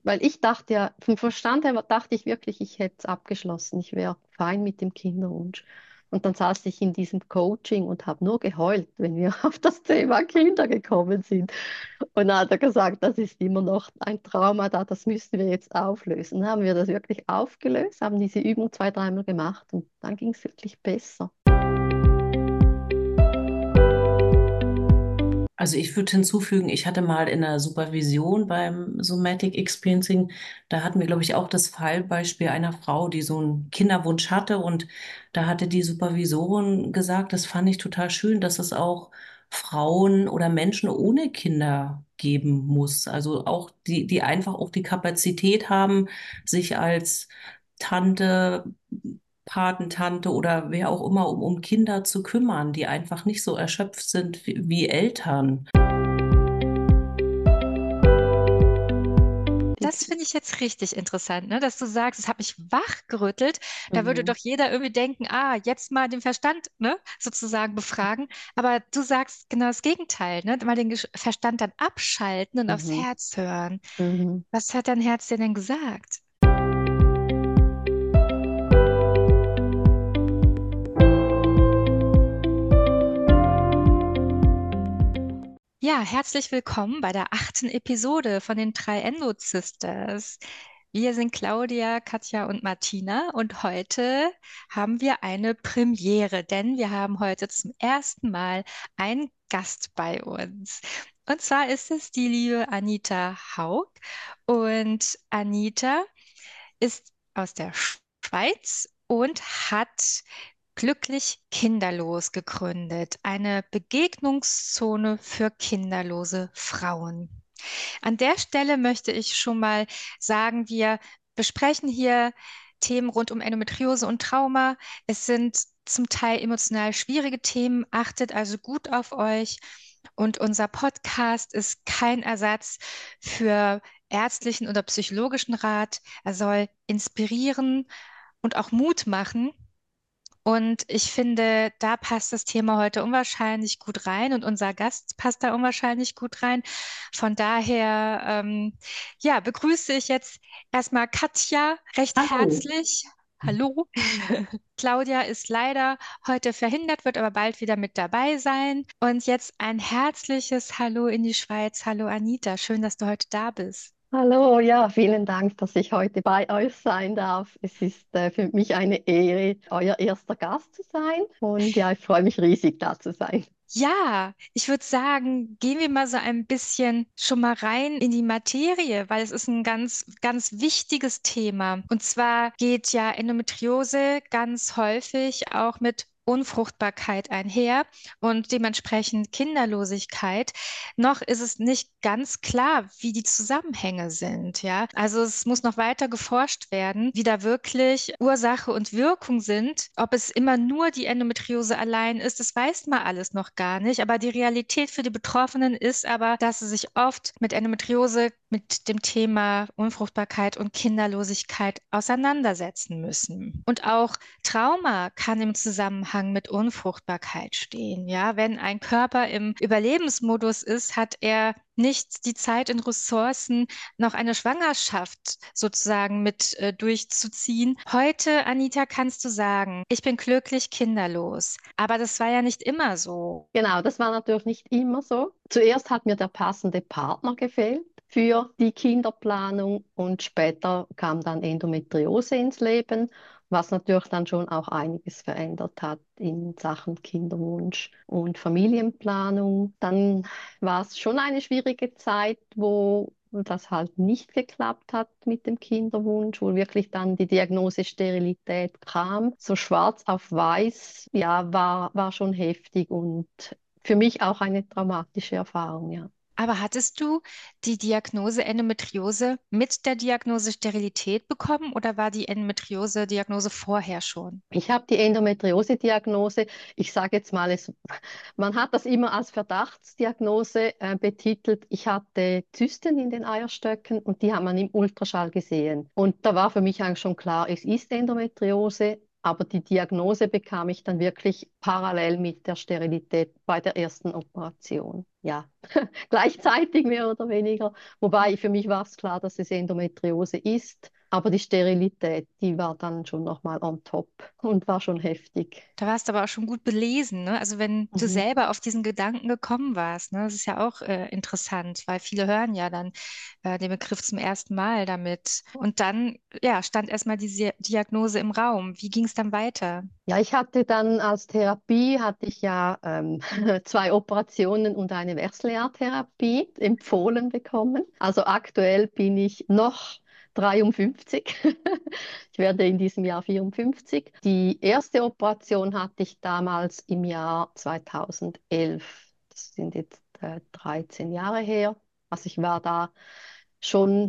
Weil ich dachte ja, vom Verstand her dachte ich wirklich, ich hätte es abgeschlossen. Ich wäre fein mit dem Kinderwunsch. Und dann saß ich in diesem Coaching und habe nur geheult, wenn wir auf das Thema Kinder gekommen sind. Und dann hat er gesagt, das ist immer noch ein Trauma da, das müssen wir jetzt auflösen. Dann haben wir das wirklich aufgelöst, haben diese Übung zwei, dreimal gemacht und dann ging es wirklich besser. Also ich würde hinzufügen, ich hatte mal in der Supervision beim Somatic Experiencing, da hatten wir, glaube ich, auch das Fallbeispiel einer Frau, die so einen Kinderwunsch hatte. Und da hatte die Supervisorin gesagt, das fand ich total schön, dass es auch Frauen oder Menschen ohne Kinder geben muss. Also auch die einfach auch die Kapazität haben, sich als Tante, Patentante oder wer auch immer um Kinder zu kümmern, die einfach nicht so erschöpft sind wie Eltern. Das finde ich jetzt richtig interessant, ne? Dass du sagst, es hat mich wachgerüttelt. Da würde Mhm. doch jeder irgendwie denken, ah, jetzt mal den Verstand, ne, sozusagen befragen. Aber du sagst genau das Gegenteil, ne? Mal den Verstand dann abschalten und aufs Mhm. Herz hören. Mhm. Was hat dein Herz dir denn gesagt? Ja, herzlich willkommen bei der 8. Episode von den drei Endo-Sisters. Wir sind Claudia, Katja und Martina und heute haben wir eine Premiere, denn wir haben heute zum ersten Mal einen Gast bei uns. Und zwar ist es die liebe Anita Haug. Und Anita ist aus der Schweiz und hat Glücklich Kinderlos gegründet, eine Begegnungszone für kinderlose Frauen. An der Stelle möchte ich schon mal sagen, wir besprechen hier Themen rund um Endometriose und Trauma. Es sind zum Teil emotional schwierige Themen. Achtet also gut auf euch. Und unser Podcast ist kein Ersatz für ärztlichen oder psychologischen Rat. Er soll inspirieren und auch Mut machen. Und ich finde, da passt das Thema heute unwahrscheinlich gut rein und unser Gast passt da unwahrscheinlich gut rein. Von daher, ja, begrüße ich jetzt erstmal Katja recht Hallo. herzlich. Hallo. Claudia ist leider heute verhindert, wird aber bald wieder mit dabei sein. Und jetzt ein herzliches Hallo in die Schweiz. Hallo Anita, schön, dass du heute da bist. Hallo, ja, vielen Dank, dass ich heute bei euch sein darf. Es ist für mich eine Ehre, euer erster Gast zu sein. Und ja, ich freue mich riesig, da zu sein. Ja, ich würde sagen, gehen wir mal so ein bisschen schon mal rein in die Materie, weil es ist ein ganz, ganz wichtiges Thema. Und zwar geht ja Endometriose ganz häufig auch mit Unfruchtbarkeit einher und dementsprechend Kinderlosigkeit. Noch ist es nicht ganz klar, wie die Zusammenhänge sind, ja. Also es muss noch weiter geforscht werden, wie da wirklich Ursache und Wirkung sind. Ob es immer nur die Endometriose allein ist, das weiß man alles noch gar nicht. Aber die Realität für die Betroffenen ist aber, dass sie sich oft mit Endometriose, mit dem Thema Unfruchtbarkeit und Kinderlosigkeit auseinandersetzen müssen. Und auch Trauma kann im Zusammenhang mit Unfruchtbarkeit stehen. Ja, wenn ein Körper im Überlebensmodus ist, hat er nicht die Zeit und Ressourcen, noch eine Schwangerschaft sozusagen mit durchzuziehen. Heute, Anita, kannst du sagen, ich bin glücklich kinderlos. Aber das war ja nicht immer so. Genau, das war natürlich nicht immer so. Zuerst hat mir der passende Partner gefehlt für die Kinderplanung und später kam dann Endometriose ins Leben, was natürlich dann schon auch einiges verändert hat in Sachen Kinderwunsch und Familienplanung. Dann war es schon eine schwierige Zeit, wo das halt nicht geklappt hat mit dem Kinderwunsch, wo wirklich dann die Diagnose Sterilität kam. So schwarz auf weiß, ja, war schon heftig und für mich auch eine traumatische Erfahrung, ja. Aber hattest du die Diagnose Endometriose mit der Diagnose Sterilität bekommen oder war die Endometriose-Diagnose vorher schon? Ich habe die Endometriose-Diagnose, ich sage jetzt mal, man hat das immer als Verdachtsdiagnose betitelt. Ich hatte Zysten in den Eierstöcken und die hat man im Ultraschall gesehen. Und da war für mich eigentlich schon klar, es ist Endometriose, aber die Diagnose bekam ich dann wirklich parallel mit der Sterilität bei der ersten Operation. ja, gleichzeitig mehr oder weniger. Wobei für mich war es klar, dass es Endometriose ist. Aber die Sterilität, die war dann schon nochmal on top und war schon heftig. Da warst du aber auch schon gut belesen, ne? Also wenn du Mhm. selber auf diesen Gedanken gekommen warst, ne? Das ist ja auch interessant, weil viele hören ja dann den Begriff zum ersten Mal damit. Und dann, ja, stand erstmal die Diagnose im Raum. Wie ging es dann weiter? Ja, ich hatte dann als Therapie, hatte ich ja 2 Operationen und eine Wechseljahrdtherapie empfohlen bekommen. Also aktuell bin ich noch 53. Ich werde in diesem Jahr 54. Die erste Operation hatte ich damals im Jahr 2011. Das sind jetzt 13 Jahre her. Also ich war da schon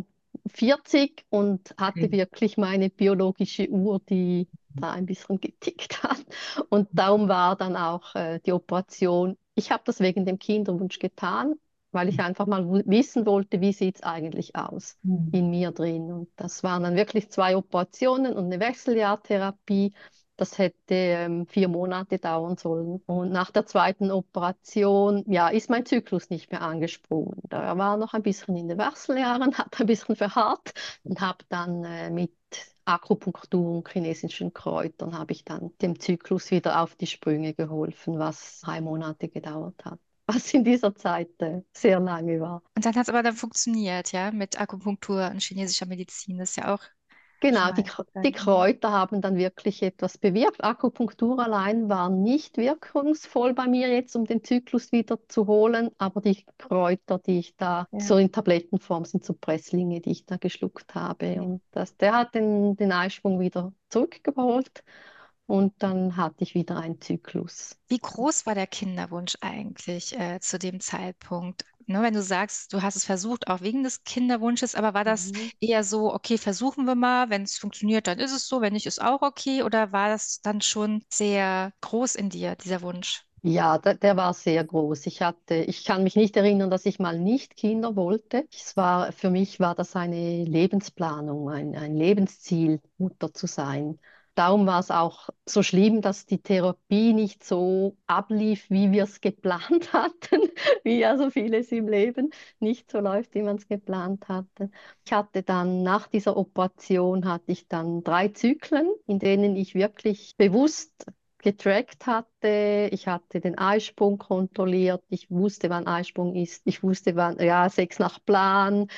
40 und hatte Okay. wirklich meine biologische Uhr, die da ein bisschen getickt hat. Und darum war dann auch die Operation. Ich habe das wegen dem Kinderwunsch getan, weil ich einfach mal wissen wollte, wie sieht es eigentlich aus Mhm. in mir drin. Und das waren dann wirklich 2 Operationen und eine Wechseljahrtherapie. Das hätte 4 Monate dauern sollen. Und nach der zweiten Operation, ja, ist mein Zyklus nicht mehr angesprungen. Da war noch ein bisschen in den Wechseljahren, hat ein bisschen verharrt und habe dann mit Akupunktur und chinesischen Kräutern habe ich dann dem Zyklus wieder auf die Sprünge geholfen, was 3 Monate gedauert hat. Was in dieser Zeit sehr lange war. Und dann hat es aber dann funktioniert, ja, mit Akupunktur und chinesischer Medizin. Das ist ja auch schon Genau, mal die interessant. Ne? Kräuter haben dann wirklich etwas bewirkt. Akupunktur allein war nicht wirkungsvoll bei mir jetzt, um den Zyklus wieder zu holen, aber die Kräuter, die ich da Ja. so in Tablettenform sind, so Presslinge, die ich da geschluckt habe. Und der hat den Eisprung wieder zurückgeholt und dann hatte ich wieder einen Zyklus. Wie groß war der Kinderwunsch eigentlich zu dem Zeitpunkt? Ne, wenn du sagst, du hast es versucht, auch wegen des Kinderwunsches, aber war das Mhm. eher so, okay, versuchen wir mal, wenn es funktioniert, dann ist es so, wenn nicht, ist auch okay, oder war das dann schon sehr groß in dir, dieser Wunsch? Ja, der war sehr groß. Ich kann mich nicht erinnern, dass ich mal nicht Kinder wollte. Für mich war das eine Lebensplanung, ein Lebensziel, Mutter zu sein. Darum war es auch so schlimm, dass die Therapie nicht so ablief, wie wir es geplant hatten, wie ja so vieles im Leben nicht so läuft, wie man es geplant hatte. Ich hatte dann nach dieser Operation hatte ich dann 3 Zyklen, in denen ich wirklich bewusst getrackt hatte. Ich hatte den Eisprung kontrolliert. Ich wusste, wann Eisprung ist. Ich wusste, wann, ja, 6 nach Plan.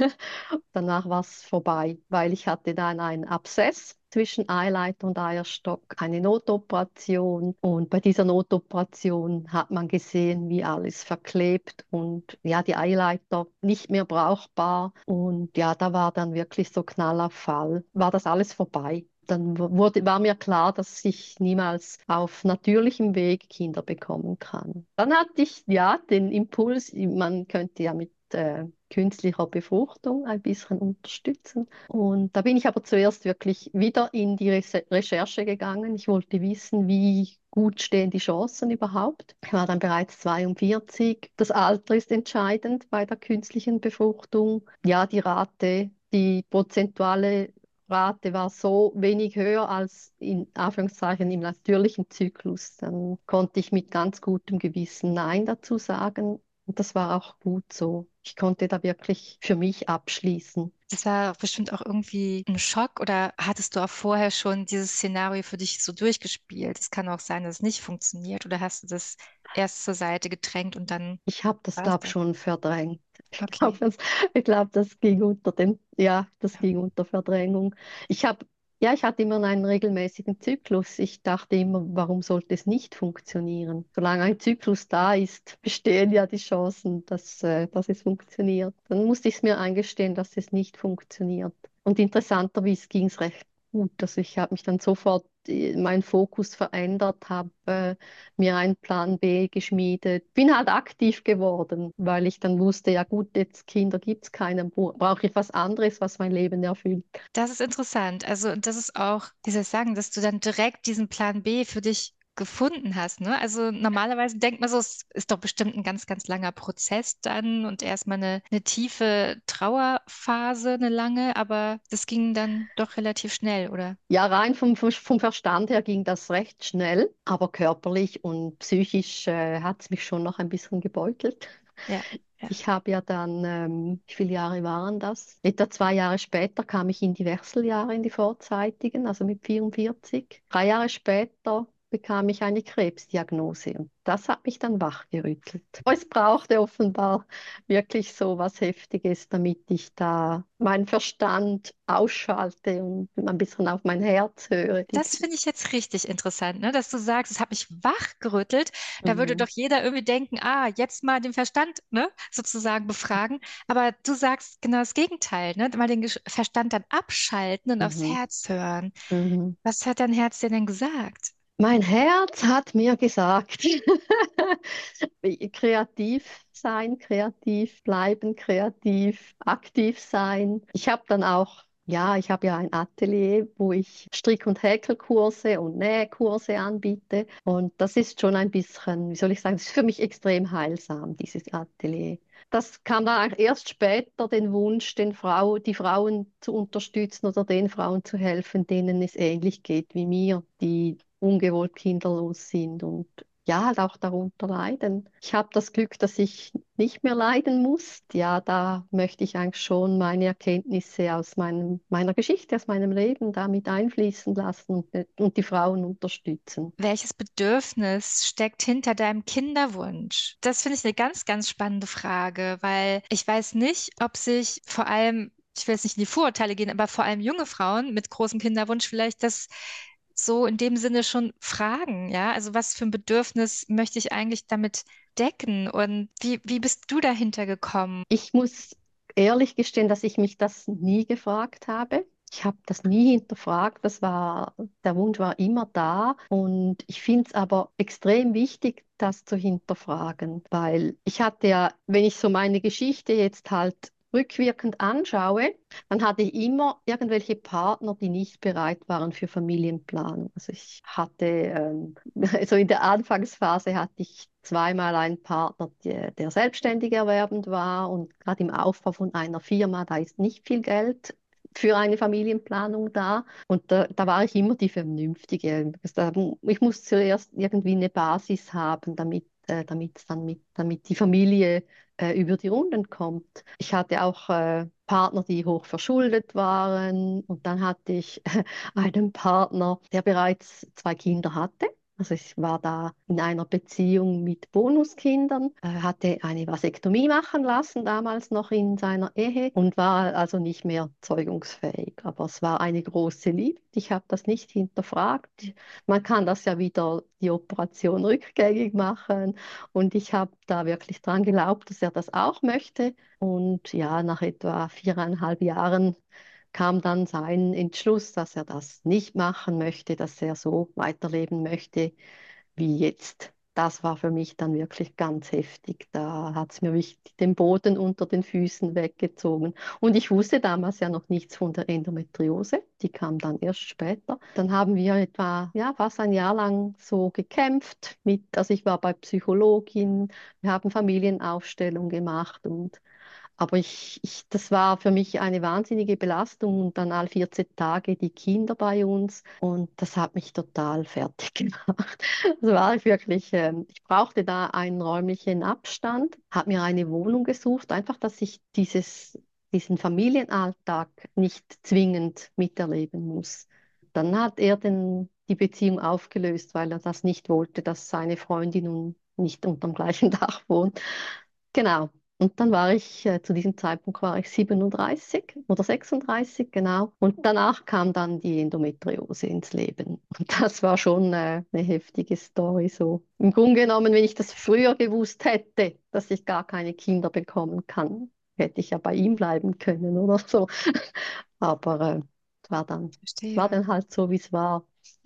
Danach war es vorbei, weil ich hatte dann einen Abszess zwischen Eileiter und Eierstock, eine Notoperation. Und bei dieser Notoperation hat man gesehen, wie alles verklebt und ja, die Eileiter nicht mehr brauchbar. Und ja, da war dann wirklich so Knall auf Fall. War das alles vorbei. Dann war mir klar, dass ich niemals auf natürlichem Weg Kinder bekommen kann. Dann hatte ich ja den Impuls, man könnte ja mit künstlicher Befruchtung ein bisschen unterstützen. Und da bin ich aber zuerst wirklich wieder in die Recherche gegangen. Ich wollte wissen, wie gut stehen die Chancen überhaupt. Ich war dann bereits 42. Das Alter ist entscheidend bei der künstlichen Befruchtung. Ja, die prozentuale Rate war so wenig höher als in Anführungszeichen im natürlichen Zyklus. Dann konnte ich mit ganz gutem Gewissen Nein dazu sagen. Und das war auch gut so. Ich konnte da wirklich für mich abschließen. Das war bestimmt auch irgendwie ein Schock, oder hattest du auch vorher schon dieses Szenario für dich so durchgespielt? Es kann auch sein, dass es nicht funktioniert, oder hast du das erst zur Seite gedrängt und dann Ich habe das, war es glaube ich, das? schon verdrängt. Okay. Ich glaube, das ging ja, das ging unter Verdrängung. Ich habe, ja, ich hatte immer einen regelmäßigen Zyklus. Ich dachte immer, warum sollte es nicht funktionieren? Solange ein Zyklus da ist, bestehen ja die Chancen, dass es funktioniert. Dann musste ich es mir eingestehen, dass es nicht funktioniert. Und interessanterweise ging es recht gut. Also ich habe mich dann sofort meinen Fokus verändert, habe mir einen Plan B geschmiedet. Bin halt aktiv geworden, weil ich dann wusste, ja gut, jetzt Kinder gibt es keine, brauche ich was anderes, was mein Leben erfüllt. Das ist interessant. Also, das ist auch, wie soll ich sagen, dass du dann direkt diesen Plan B für dich gefunden hast, ne? Also normalerweise denkt man so, es ist doch bestimmt ein ganz, ganz langer Prozess dann und erstmal eine tiefe Trauerphase, eine lange, aber das ging dann doch relativ schnell, oder? Ja, rein vom Verstand her ging das recht schnell, aber körperlich und psychisch hat es mich schon noch ein bisschen gebeutelt. Ja, ja. Ich habe ja dann, wie viele Jahre waren das? Etwa 2 Jahre später kam ich in die Wechseljahre, in die vorzeitigen, also mit 44. 3 Jahre später bekam ich eine Krebsdiagnose und das hat mich dann wachgerüttelt. Es brauchte offenbar wirklich so was Heftiges, damit ich da meinen Verstand ausschalte und ein bisschen auf mein Herz höre. Das finde ich jetzt richtig interessant, ne? Dass du sagst, es hat mich wachgerüttelt. Da würde Mhm. doch jeder irgendwie denken, jetzt mal den Verstand, ne, sozusagen befragen. Aber du sagst genau das Gegenteil, ne? Mal den Verstand dann abschalten und aufs Mhm. Herz hören. Mhm. Was hat dein Herz dir denn gesagt? Mein Herz hat mir gesagt, kreativ sein, kreativ bleiben, kreativ aktiv sein. Ich habe dann auch, ja, ich habe ja ein Atelier, wo ich Strick- und Häkelkurse und Nähkurse anbiete. Und das ist schon ein bisschen, wie soll ich sagen, das ist für mich extrem heilsam, dieses Atelier. Das kam dann eigentlich erst später, den Wunsch, die Frauen zu unterstützen oder den Frauen zu helfen, denen es ähnlich geht wie mir, die ungewollt kinderlos sind und ja, halt auch darunter leiden. Ich habe das Glück, dass ich nicht mehr leiden muss. Ja, da möchte ich eigentlich schon meine Erkenntnisse aus meiner Geschichte, aus meinem Leben damit einfließen lassen und die Frauen unterstützen. Welches Bedürfnis steckt hinter deinem Kinderwunsch? Das finde ich eine ganz, ganz spannende Frage, weil ich weiß nicht, ob sich vor allem, ich will jetzt nicht in die Vorurteile gehen, aber vor allem junge Frauen mit großem Kinderwunsch vielleicht das so in dem Sinne schon fragen, ja? Also was für ein Bedürfnis möchte ich eigentlich damit decken und wie bist du dahinter gekommen? Ich muss ehrlich gestehen, dass ich mich das nie gefragt habe. Ich habe das nie hinterfragt. Der Wunsch war immer da. Und ich finde es aber extrem wichtig, das zu hinterfragen, weil ich hatte ja, wenn ich so meine Geschichte jetzt halt rückwirkend anschaue, dann hatte ich immer irgendwelche Partner, die nicht bereit waren für Familienplanung. Also ich hatte, so in der Anfangsphase hatte ich zweimal einen Partner, der selbstständig erwerbend war und gerade im Aufbau von einer Firma, da ist nicht viel Geld für eine Familienplanung da. Und da war ich immer die Vernünftige. Ich muss zuerst irgendwie eine Basis haben, damit die Familie über die Runden kommt. Ich hatte auch Partner, die hoch verschuldet waren. Und dann hatte ich einen Partner, der bereits 2 Kinder hatte. Also ich war da in einer Beziehung mit Bonuskindern, hatte eine Vasektomie machen lassen, damals noch in seiner Ehe und war also nicht mehr zeugungsfähig. Aber es war eine große Liebe. Ich habe das nicht hinterfragt. Man kann das ja wieder, die Operation rückgängig machen. Und ich habe da wirklich dran geglaubt, dass er das auch möchte. Und ja, nach etwa 4,5 Jahren kam dann sein Entschluss, dass er das nicht machen möchte, dass er so weiterleben möchte wie jetzt. Das war für mich dann wirklich ganz heftig. Da hat es mir wirklich den Boden unter den Füßen weggezogen. Und ich wusste damals ja noch nichts von der Endometriose. Die kam dann erst später. Dann haben wir etwa, ja, fast ein Jahr lang so gekämpft also ich war bei Psychologin, wir haben Familienaufstellung gemacht und aber das war für mich eine wahnsinnige Belastung und dann alle 14 Tage die Kinder bei uns und das hat mich total fertig gemacht. Das war ich wirklich, ich brauchte da einen räumlichen Abstand, habe mir eine Wohnung gesucht, einfach, dass ich diesen Familienalltag nicht zwingend miterleben muss. Dann hat er die Beziehung aufgelöst, weil er das nicht wollte, dass seine Freundin nun nicht unterm gleichen Dach wohnt. Genau. Und dann zu diesem Zeitpunkt war ich 37 oder 36, genau. Und danach kam dann die Endometriose ins Leben. Und das war schon eine heftige Story so. Im Grunde genommen, wenn ich das früher gewusst hätte, dass ich gar keine Kinder bekommen kann, hätte ich ja bei ihm bleiben können oder so. Aber es war Verstehe. dann halt so, wie es war.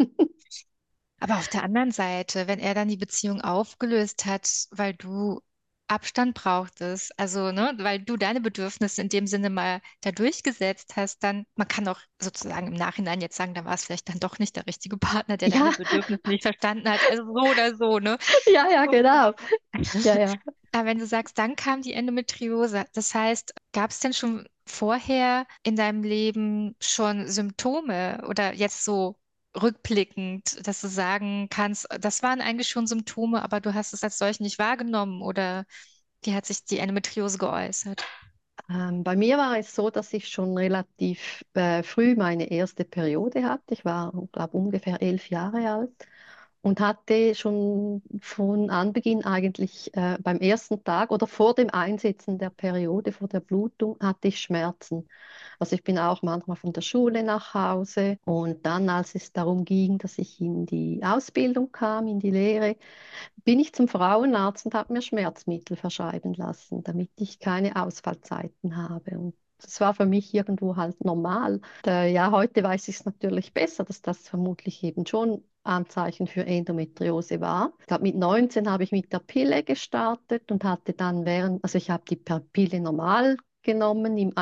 Aber auf der anderen Seite, wenn er dann die Beziehung aufgelöst hat, weil du Abstand brauchtest, also ne, weil du deine Bedürfnisse in dem Sinne mal da durchgesetzt hast, dann, man kann auch sozusagen im Nachhinein jetzt sagen, da war es vielleicht dann doch nicht der richtige Partner, der deine Ja, Bedürfnisse nicht verstanden hat. Also so oder so, ne? ja, ja, So. genau. Ja, ja. Aber wenn du sagst, dann kam die Endometriose, das heißt, gab es denn schon vorher in deinem Leben schon Symptome oder jetzt so rückblickend, dass du sagen kannst, das waren eigentlich schon Symptome, aber du hast es als solche nicht wahrgenommen oder Wie hat sich die Endometriose geäußert? Bei mir war es so, dass ich schon relativ früh meine erste Periode hatte. Ich war, glaube ungefähr 11 Jahre alt und hatte schon von Anbeginn eigentlich beim ersten Tag oder vor dem Einsetzen der Periode, vor der Blutung, hatte ich Schmerzen. Also ich bin auch manchmal von der Schule nach Hause und dann, als es darum ging, dass ich in die Ausbildung kam, in die Lehre, bin ich zum Frauenarzt und habe mir Schmerzmittel verschreiben lassen, damit ich keine Ausfallzeiten habe. Und das war für mich irgendwo halt normal. Ja, heute weiß ich es natürlich besser, dass das vermutlich eben schon Anzeichen für Endometriose war. Ich glaube, mit 19 habe ich mit der Pille gestartet und hatte dann also ich habe die Pille normal genommen im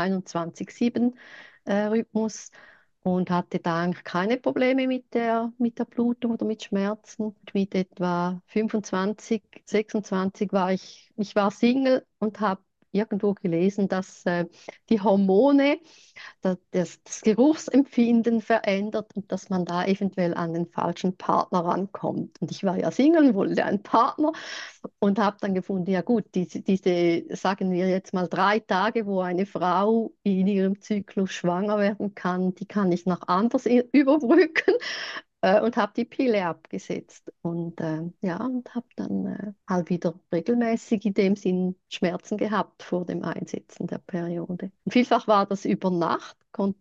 21-7-Rhythmus und hatte da eigentlich keine Probleme mit der Blutung oder mit Schmerzen. Mit etwa 25, 26 ich war Single und habe irgendwo gelesen, dass die Hormone das Geruchsempfinden verändert und dass man da eventuell an den falschen Partner rankommt. Und ich war ja Single und wollte einen Partner und habe dann gefunden, ja gut, diese, sagen wir jetzt mal 3 Tage, wo eine Frau in ihrem Zyklus schwanger werden kann, die kann ich noch anders überbrücken und habe die Pille abgesetzt und ja, und habe dann halt wieder regelmäßig in dem Sinn Schmerzen gehabt vor dem Einsetzen der Periode. Und vielfach war das über Nacht,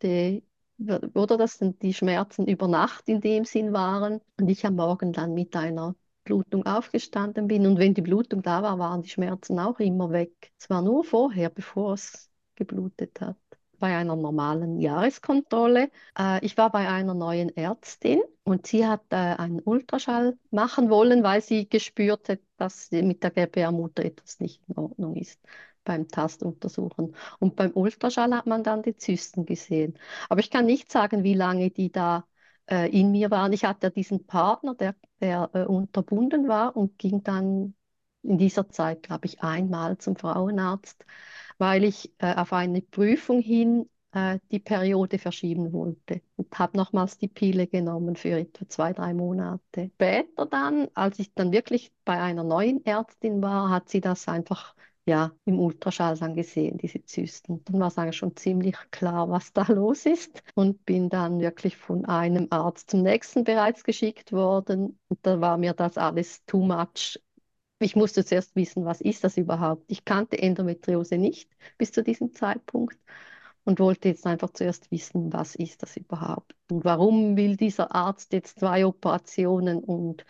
oder dass dann die Schmerzen über Nacht in dem Sinn waren und ich am Morgen dann mit einer Blutung aufgestanden bin. Und wenn die Blutung da war, waren die Schmerzen auch immer weg. Es war nur vorher, bevor es geblutet hat. Bei einer normalen Jahreskontrolle. Ich war bei einer neuen Ärztin und sie hat einen Ultraschall machen wollen, weil sie gespürt hat, dass mit der Gebärmutter etwas nicht in Ordnung ist beim Tastuntersuchen. Und beim Ultraschall hat man dann die Zysten gesehen. Aber ich kann nicht sagen, wie lange die da in mir waren. Ich hatte diesen Partner, der unterbunden war und ging dann in dieser Zeit, glaube ich, einmal zum Frauenarzt, weil ich auf eine Prüfung hin die Periode verschieben wollte und habe nochmals die Pille genommen für etwa 2, 3 Monate. Später dann, als ich dann wirklich bei einer neuen Ärztin war, hat sie das einfach ja, im Ultraschall dann gesehen, diese Zysten. Dann war es eigentlich schon ziemlich klar, was da los ist und bin dann wirklich von einem Arzt zum nächsten bereits geschickt worden. Und da war mir das alles too much. Ich musste zuerst wissen, was ist das überhaupt? Ich kannte Endometriose nicht bis zu diesem Zeitpunkt und wollte jetzt einfach zuerst wissen, was ist das überhaupt? Und warum will dieser Arzt jetzt 2 Operationen und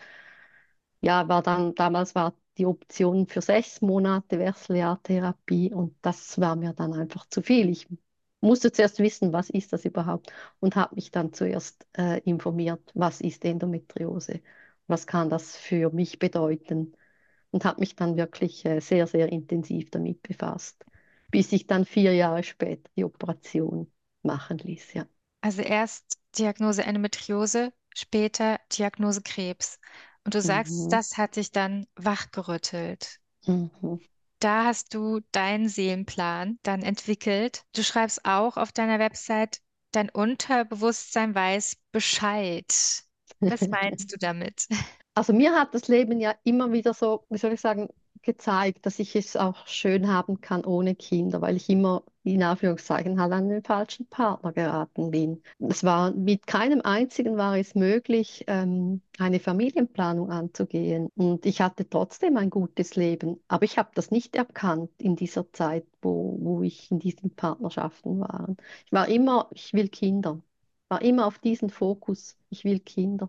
ja, damals war die Option für 6 Monate Wechseljahrtherapie und das war mir dann einfach zu viel. Ich musste zuerst wissen, was ist das überhaupt und habe mich dann zuerst informiert, was ist Endometriose, was kann das für mich bedeuten und habe mich dann wirklich sehr, sehr intensiv damit befasst, bis ich dann 4 Jahre später die Operation machen ließ. Ja. Also erst Diagnose Endometriose, später Diagnose Krebs. Und du sagst, Mhm. das hat dich dann wachgerüttelt. Mhm. Da hast du deinen Seelenplan dann entwickelt. Du schreibst auch auf deiner Website, dein Unterbewusstsein weiß Bescheid. Was meinst du damit? Also mir hat das Leben ja immer wieder so, wie soll ich sagen, gezeigt, dass ich es auch schön haben kann ohne Kinder, weil ich immer in Anführungszeichen halt an den falschen Partner geraten bin. Es war mit keinem einzigen war es möglich, eine Familienplanung anzugehen. Und ich hatte trotzdem ein gutes Leben. Aber ich habe das nicht erkannt in dieser Zeit, wo ich in diesen Partnerschaften war. Ich war immer, ich will Kinder. War immer auf diesen Fokus, ich will Kinder.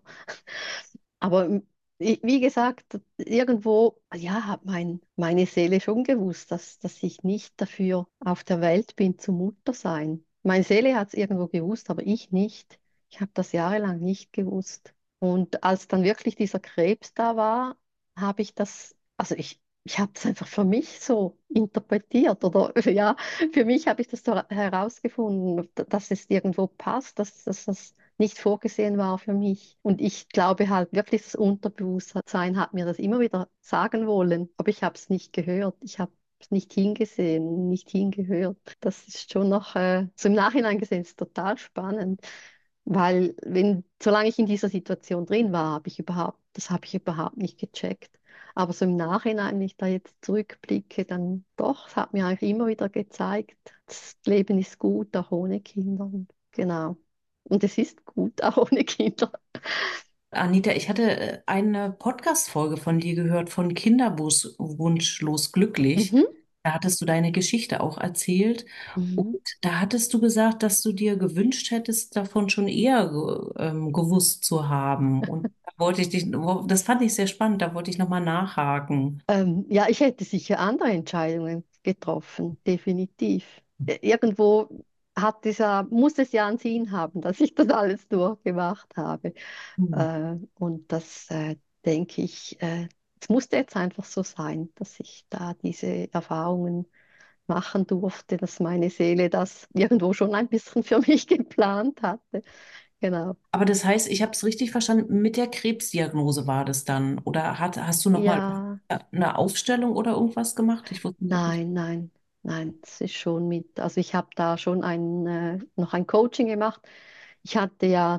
Aber wie gesagt, irgendwo, ja, hat meine Seele schon gewusst, dass ich nicht dafür auf der Welt bin, zu Mutter sein. Meine Seele hat es irgendwo gewusst, aber ich nicht. Ich habe das jahrelang nicht gewusst. Und als dann wirklich dieser Krebs da war, habe ich das, also ich habe es einfach für mich so interpretiert oder ja, für mich habe ich das so herausgefunden, dass es irgendwo passt, dass das nicht vorgesehen war für mich. Und ich glaube halt wirklich, das Unterbewusstsein hat mir das immer wieder sagen wollen, aber ich habe es nicht gehört. Ich habe es nicht hingesehen, nicht hingehört. Das ist schon noch, so im Nachhinein gesehen, ist total spannend. Weil solange ich in dieser Situation drin war, das habe ich überhaupt nicht gecheckt. Aber so im Nachhinein, wenn ich da jetzt zurückblicke, dann doch, es hat mir eigentlich immer wieder gezeigt, das Leben ist gut, auch ohne Kinder. Und genau. Und es ist gut, auch ohne Kinder. Anita, ich hatte eine Podcast-Folge von dir gehört von Kinderwunschlos glücklich. Mhm. Da hattest du deine Geschichte auch erzählt. Und Mhm. da hattest du gesagt, dass du dir gewünscht hättest, davon schon eher gewusst zu haben. Und da wollte ich dich, das fand ich sehr spannend, da wollte ich nochmal nachhaken. Ja, ich hätte sicher andere Entscheidungen getroffen, definitiv. Irgendwo muss es ja einen Sinn haben, dass ich das alles durchgemacht habe. Hm. Und das denke ich, es musste jetzt einfach so sein, dass ich da diese Erfahrungen machen durfte, dass meine Seele das irgendwo schon ein bisschen für mich geplant hatte. Genau. Aber das heißt, ich habe es richtig verstanden, mit der Krebsdiagnose war das dann? Oder hast du nochmal Ja. eine Aufstellung oder irgendwas gemacht? Ich wusste nicht. Nein, nein, nein, das ist schon mit. Also ich habe da schon noch ein Coaching gemacht. Ich hatte ja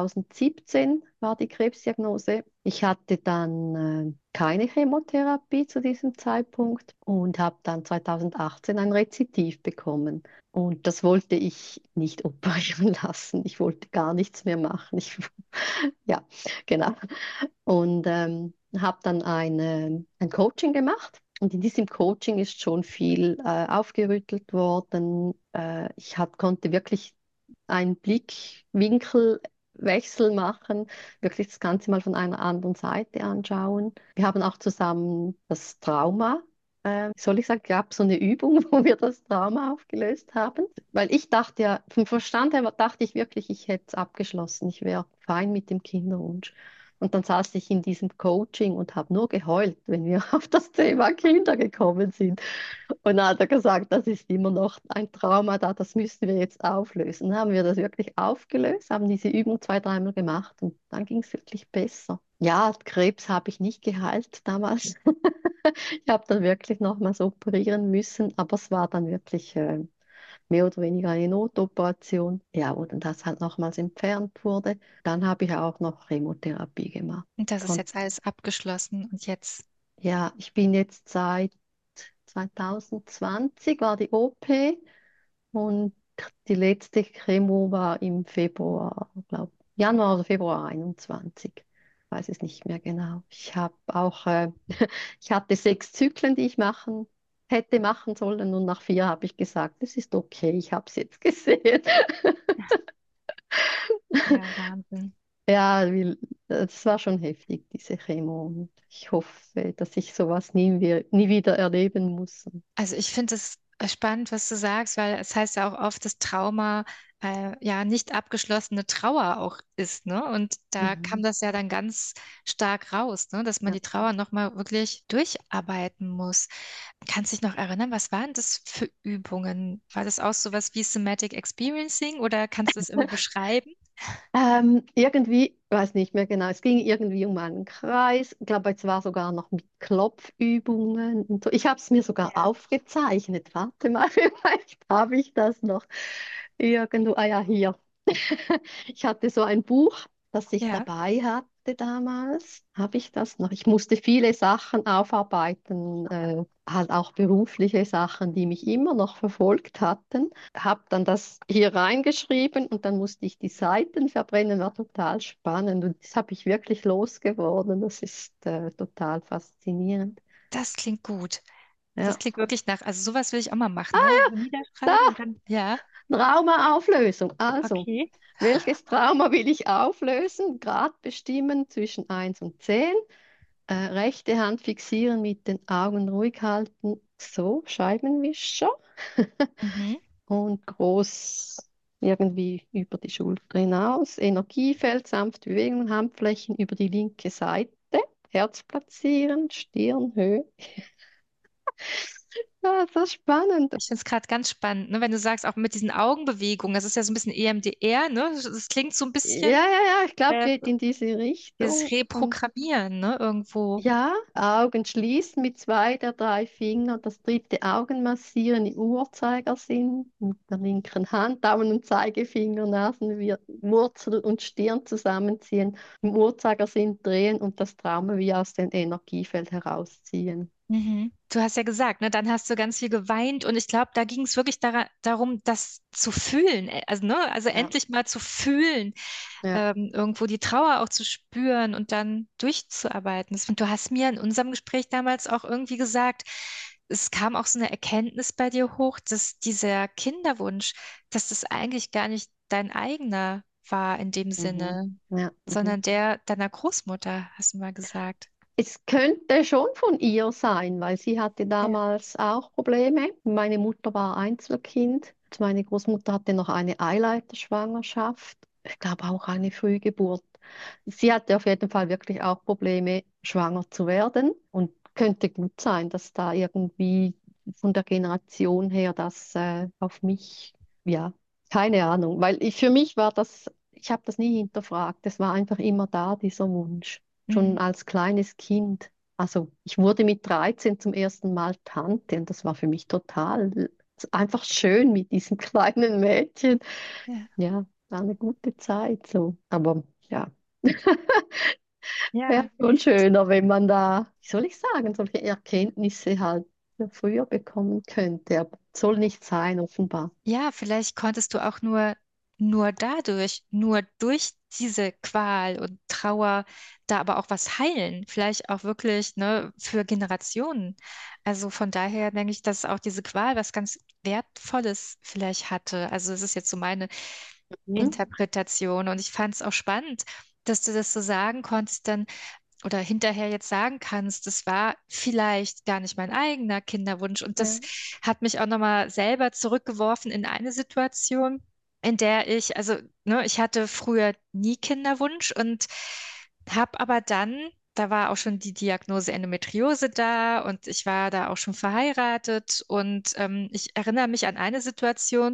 2017 war die Krebsdiagnose. Ich hatte dann keine Chemotherapie zu diesem Zeitpunkt und habe dann 2018 ein Rezidiv bekommen. Und das wollte ich nicht operieren lassen. Ich wollte gar nichts mehr machen. Ja, genau. Und habe dann ein Coaching gemacht. Und in diesem Coaching ist schon viel aufgerüttelt worden. Konnte wirklich einen Blickwinkelwechsel machen, wirklich das Ganze mal von einer anderen Seite anschauen. Wir haben auch zusammen das Trauma, soll ich sagen, gab so eine Übung, wo wir das Trauma aufgelöst haben. Weil ich dachte ja, vom Verstand her dachte ich wirklich, ich hätte es abgeschlossen, ich wäre fein mit dem Kinderwunsch. Und dann saß ich in diesem Coaching und habe nur geheult, wenn wir auf das Thema Kinder gekommen sind. Und dann hat er gesagt, das ist immer noch ein Trauma da, das müssen wir jetzt auflösen. Dann haben wir das wirklich aufgelöst, haben diese Übung zwei, dreimal gemacht und dann ging es wirklich besser. Ja, Krebs habe ich nicht geheilt damals. Ich habe dann wirklich nochmals operieren müssen, aber es war dann wirklich mehr oder weniger eine Notoperation. Ja, wo dann das halt nochmals entfernt wurde. Dann habe ich auch noch Chemotherapie gemacht. Und das ist Kon jetzt alles abgeschlossen und jetzt, ja, ich bin jetzt seit 2020 war die OP und die letzte Chemo war im Februar, glaube Januar oder Februar 21. Weiß es nicht mehr genau. Ich habe auch, ich hatte 6 Zyklen, die ich hätte machen sollen und nach 4 habe ich gesagt, es ist okay, ich habe es jetzt gesehen. ja, Wahnsinn. Ja, das war schon heftig, diese Chemo. Und ich hoffe, dass ich sowas nie wieder erleben muss. Also ich finde es spannend, was du sagst, weil es heißt ja auch oft, dass Trauma ja nicht abgeschlossene Trauer auch ist, ne? Und da kam Mhm. das ja dann ganz stark raus, ne? Dass man Ja. die Trauer nochmal wirklich durcharbeiten muss. Kannst du dich noch erinnern, was waren das für Übungen? War das auch sowas wie Somatic Experiencing oder kannst du es irgendwie beschreiben? Irgendwie, weiß nicht mehr genau, es ging irgendwie um einen Kreis. Ich glaube, es war sogar noch mit Klopfübungen und so. Ich habe es mir sogar Ja. aufgezeichnet. Warte mal, vielleicht habe ich das noch irgendwo. Ah ja, hier. Ich hatte so ein Buch, das ich Ja. dabei hatte damals. Habe ich das noch? Ich musste viele Sachen aufarbeiten, halt auch berufliche Sachen, die mich immer noch verfolgt hatten. Habe dann das hier reingeschrieben und dann musste ich die Seiten verbrennen. War total spannend und das habe ich wirklich losgeworden. Das ist total faszinierend. Das klingt gut. Das Ja. klingt wirklich nach, also sowas will ich auch mal machen, ne? So Da, niederschreiben und dann, ja, Traumaauflösung. Also, okay. welches Trauma will ich auflösen? Grad bestimmen zwischen 1 und 10. Rechte Hand fixieren, mit den Augen ruhig halten. So, Scheibenwischer. Mhm. Und groß irgendwie über die Schulter hinaus. Energiefeld, sanfte Bewegungen, Handflächen über die linke Seite. Herz platzieren, Stirnhöhe. Ja, das ist spannend. Ich finde es gerade ganz spannend, ne? Wenn du sagst, auch mit diesen Augenbewegungen, das ist ja so ein bisschen EMDR, ne? Das klingt so ein Ja, bisschen ja, ja, ich glaube, äh, geht in diese dieses Richtung. Und Reprogrammieren, ne? Irgendwo. ja, Augen schließen mit zwei der drei Fingern, das dritte Augen massieren im Uhrzeigersinn mit der linken Hand, Daumen und Zeigefinger, Nasenwurzel und Stirn zusammenziehen, im Uhrzeigersinn drehen und das Trauma wie aus dem Energiefeld herausziehen. Mhm. Du hast ja gesagt, ne, dann hast du ganz viel geweint und ich glaube, da ging es wirklich darum, das zu fühlen, also, ne, also Ja, endlich mal zu fühlen, ja. irgendwo die Trauer auch zu spüren und dann durchzuarbeiten. Und du hast mir in unserem Gespräch damals auch irgendwie gesagt, es kam auch so eine Erkenntnis bei dir hoch, dass dieser Kinderwunsch, dass das eigentlich gar nicht dein eigener war in dem Mhm. Sinne, Ja, mhm. sondern der deiner Großmutter, hast du mal gesagt. Es könnte schon von ihr sein, weil sie hatte Ja. damals auch Probleme. Meine Mutter war Einzelkind. Meine Großmutter hatte noch eine Eileiterschwangerschaft. Ich glaube auch eine Frühgeburt. Sie hatte auf jeden Fall wirklich auch Probleme, schwanger zu werden. Und könnte gut sein, dass da irgendwie von der Generation her das auf mich, ja, keine Ahnung. Weil für mich war das, ich habe das nie hinterfragt. Es war einfach immer da, dieser Wunsch schon Mhm. als kleines Kind. Also ich wurde mit 13 zum ersten Mal Tante und das war für mich total einfach schön mit diesem kleinen Mädchen. Ja. Ja, war eine gute Zeit so. Aber ja, wäre Ja. schon schöner, wenn man da, wie soll ich sagen, solche Erkenntnisse halt früher bekommen könnte. Aber soll nicht sein, offenbar. Ja, vielleicht konntest du auch nur durch diese Qual und Trauer da aber auch was heilen. Vielleicht auch wirklich, ne, für Generationen. Also von daher denke ich, dass auch diese Qual was ganz Wertvolles vielleicht hatte. Also es ist jetzt so meine Mhm. Interpretation. Und ich fand es auch spannend, dass du das so sagen konntest, dann oder hinterher jetzt sagen kannst, das war vielleicht gar nicht mein eigener Kinderwunsch. Und Ja. das hat mich auch nochmal selber zurückgeworfen in eine Situation, in der also, ne, ich hatte früher nie Kinderwunsch und habe aber dann, da war auch schon die Diagnose Endometriose da und ich war da auch schon verheiratet und ich erinnere mich an eine Situation,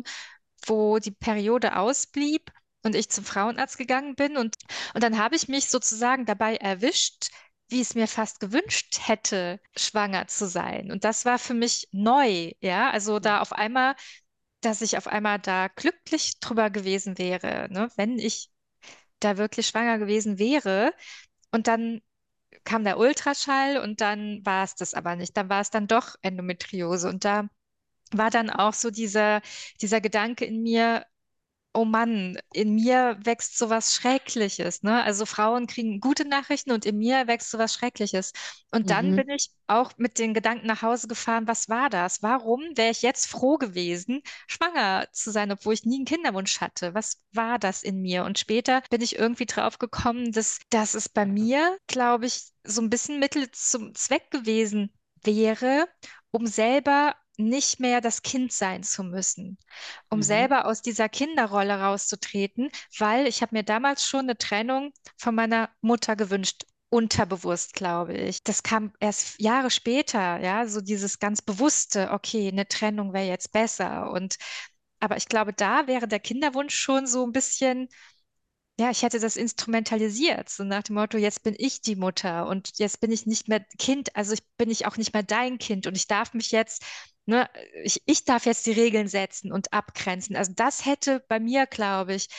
wo die Periode ausblieb und ich zum Frauenarzt gegangen bin und dann habe ich mich sozusagen dabei erwischt, wie es mir fast gewünscht hätte, schwanger zu sein. Und das war für mich neu, ja. Also da auf einmal, dass ich auf einmal da glücklich drüber gewesen wäre, ne, wenn ich da wirklich schwanger gewesen wäre. Und dann kam der Ultraschall und dann war es das aber nicht. Dann war es dann doch Endometriose. Und da war dann auch so dieser Gedanke in mir, oh Mann, in mir wächst sowas Schreckliches, ne? Also Frauen kriegen gute Nachrichten und in mir wächst sowas Schreckliches. Und dann Mhm. bin ich auch mit den Gedanken nach Hause gefahren, was war das? Warum wäre ich jetzt froh gewesen, schwanger zu sein, obwohl ich nie einen Kinderwunsch hatte? Was war das in mir? Und später bin ich irgendwie drauf gekommen, dass es bei mir, glaube ich, so ein bisschen Mittel zum Zweck gewesen wäre, um selber nicht mehr das Kind sein zu müssen, um Mhm. selber aus dieser Kinderrolle rauszutreten, weil ich habe mir damals schon eine Trennung von meiner Mutter gewünscht. Unterbewusst, glaube ich. Das kam erst Jahre später, ja, so dieses ganz bewusste, okay, eine Trennung wäre jetzt besser. Aber ich glaube, da wäre der Kinderwunsch schon so ein bisschen, ja, ich hätte das instrumentalisiert, so nach dem Motto, jetzt bin ich die Mutter und jetzt bin ich nicht mehr Kind, also bin ich auch nicht mehr dein Kind und ich darf mich jetzt, ne, ich darf jetzt die Regeln setzen und abgrenzen. Also das hätte bei mir, glaube ich,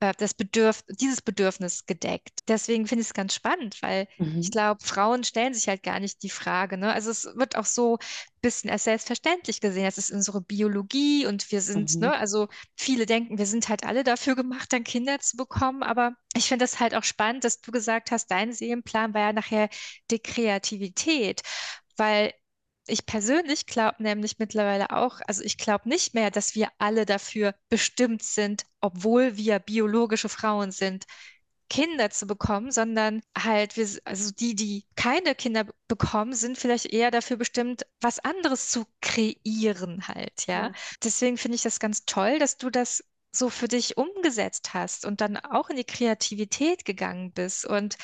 dieses Bedürfnis gedeckt. Deswegen finde ich es ganz spannend, weil ich Mhm. glaube, Frauen stellen sich halt gar nicht die Frage, ne? Also es wird auch so ein bisschen als selbstverständlich gesehen. Es ist unsere Biologie und wir sind, Mhm. ne, also viele denken, wir sind halt alle dafür gemacht, dann Kinder zu bekommen. Aber ich finde das halt auch spannend, dass du gesagt hast, dein Seelenplan war ja nachher die Kreativität. Weil ich persönlich glaube nämlich mittlerweile auch, also ich glaube nicht mehr, dass wir alle dafür bestimmt sind, obwohl wir biologische Frauen sind, Kinder zu bekommen, sondern halt also die keine Kinder bekommen, sind vielleicht eher dafür bestimmt, was anderes zu kreieren halt, ja. Ja. Deswegen finde ich das ganz toll, dass du das so für dich umgesetzt hast und dann auch in die Kreativität gegangen bist. Und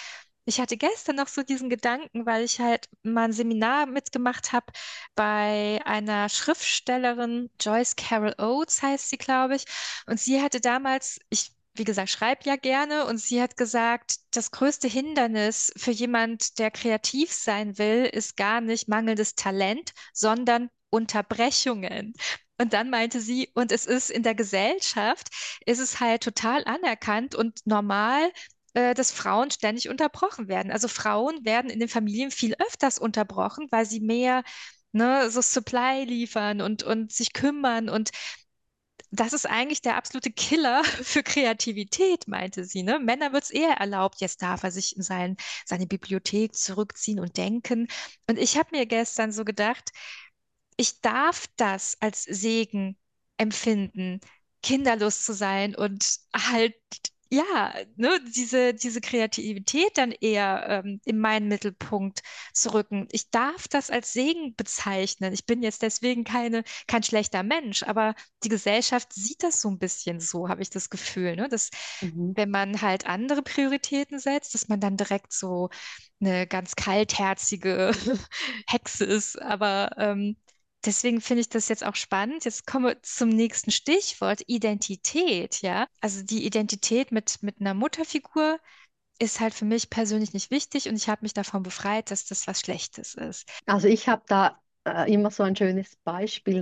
Ich hatte gestern noch so diesen Gedanken, weil ich halt mal ein Seminar mitgemacht habe bei einer Schriftstellerin, Joyce Carol Oates heißt sie, glaube ich. Und sie hatte damals, ich, wie gesagt, schreibe ja gerne, und sie hat gesagt, das größte Hindernis für jemand, der kreativ sein will, ist gar nicht mangelndes Talent, sondern Unterbrechungen. Und dann meinte sie, und es ist in der Gesellschaft, ist es halt total anerkannt und normal, dass Frauen ständig unterbrochen werden. Also Frauen werden in den Familien viel öfters unterbrochen, weil sie mehr, ne, so Supply liefern und sich kümmern. Und das ist eigentlich der absolute Killer für Kreativität, meinte sie. Ne? Männer wird es eher erlaubt, jetzt darf er sich in seine Bibliothek zurückziehen und denken. Und ich habe mir gestern so gedacht, ich darf das als Segen empfinden, kinderlos zu sein und halt, ja, ne, diese Kreativität dann eher in meinen Mittelpunkt zu rücken. Ich darf das als Segen bezeichnen. Ich bin jetzt deswegen kein schlechter Mensch, aber die Gesellschaft sieht das so ein bisschen so, habe ich das Gefühl, ne, dass Mhm. wenn man halt andere Prioritäten setzt, dass man dann direkt so eine ganz kaltherzige Hexe ist. Aber deswegen finde ich das jetzt auch spannend. Jetzt kommen wir zum nächsten Stichwort, Identität, ja. Also die Identität mit einer Mutterfigur ist halt für mich persönlich nicht wichtig, und ich habe mich davon befreit, dass das was Schlechtes ist. Also ich habe da immer so ein schönes Beispiel,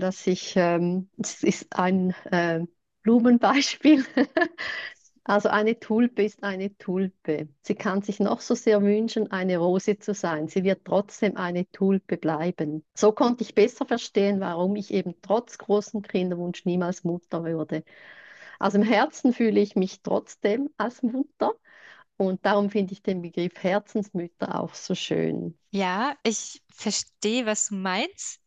es ist ein Blumenbeispiel. Also eine Tulpe ist eine Tulpe. Sie kann sich noch so sehr wünschen, eine Rose zu sein. Sie wird trotzdem eine Tulpe bleiben. So konnte ich besser verstehen, warum ich eben trotz großem Kinderwunsch niemals Mutter würde. Also im Herzen fühle ich mich trotzdem als Mutter, und darum finde ich den Begriff Herzensmütter auch so schön. Ja, ich verstehe, was du meinst.